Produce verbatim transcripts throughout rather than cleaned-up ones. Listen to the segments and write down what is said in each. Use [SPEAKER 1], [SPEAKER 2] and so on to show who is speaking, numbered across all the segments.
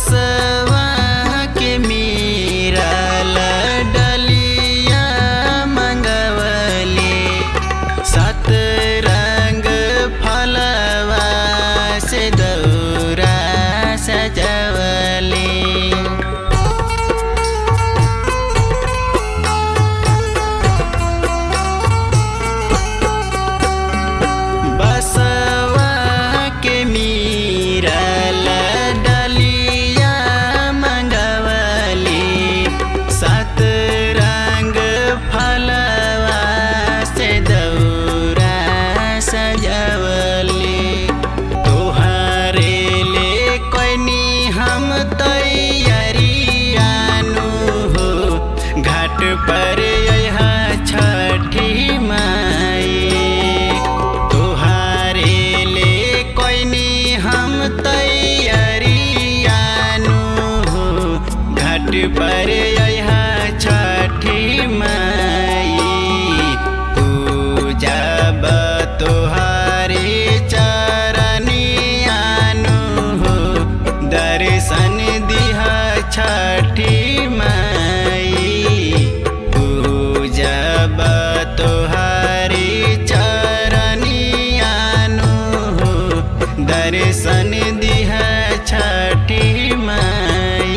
[SPEAKER 1] बसवा के मीरल डलिया मंगवली सात रंग फलवा से दौरा सजवली। बसवा के मीरल डलिया मंगवली सात रंग फलवा से दौरा सजवली। तोहरे ले कोइनी हम तैयारियानु हो घाट पर यहाँ छठी माई। तोहरे ले कोइनी हम तैयारियानु हो घाट पर यहाँ छठी माई। पूजब तोहरे चरनियानु हो दर्शन दिहा छठी माई। पूजब तोहरे चरनियानु हो दर्शन दिहा छठी माई।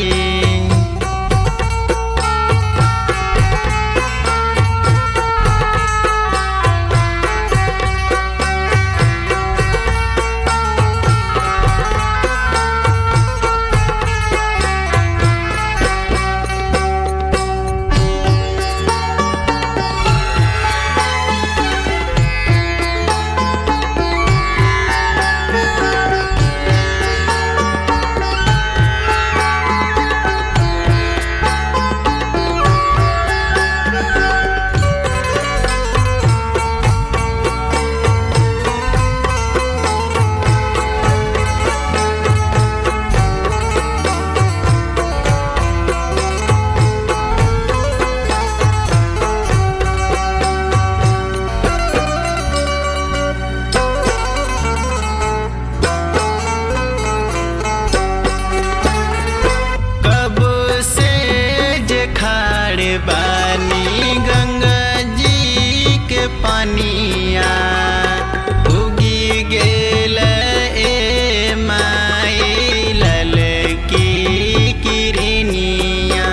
[SPEAKER 1] कब से जे खाड़ बानी गंगा जी के पानिया उगी गेल ए माई ललकी किरनिया।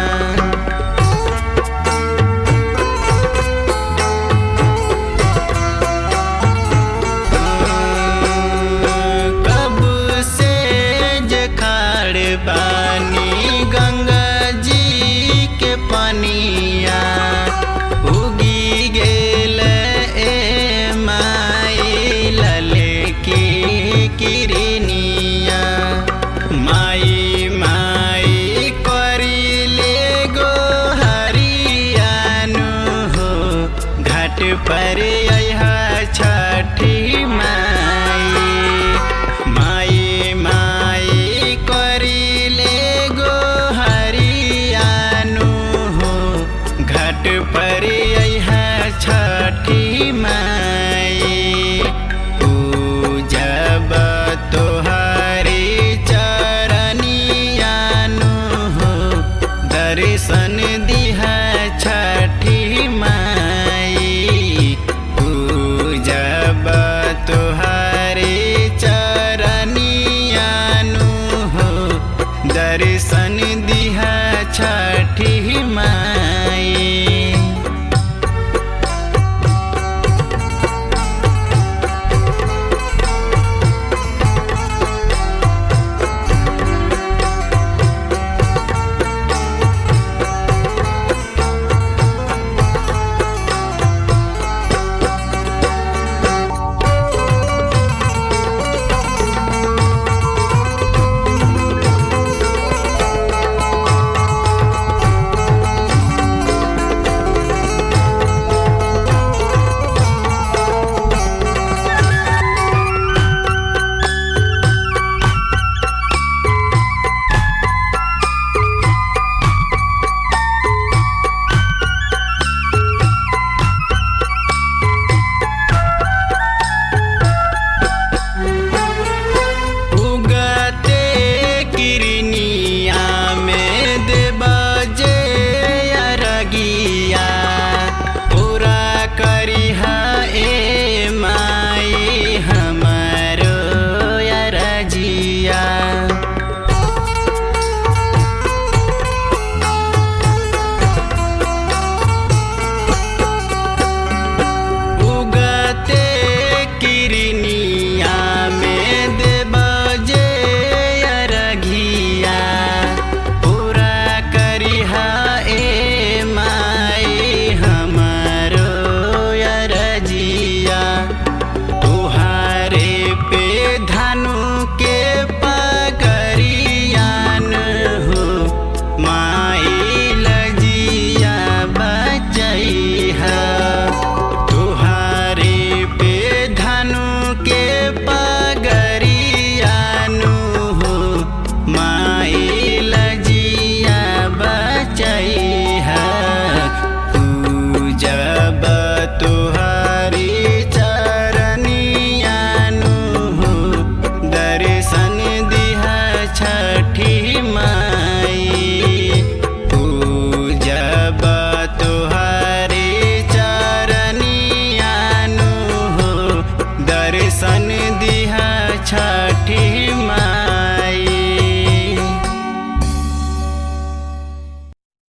[SPEAKER 1] कब से जे खाड़ बानी गंगा जी के पानिया उगी गेल ए माई ललकी किरनिया। माई माई करिले गोहरियानु हो घाट पर यहाँ छठी माई। माई माई करिले गोहरियानु हो घाट पर यहाँ छठी माई। पूजब तोहरे चरनियानु हो दर्शन दिहा छठी माई। पूजब तोहरे चरनियानु हो दर्शन दिहा छठी माई। दर्शन दी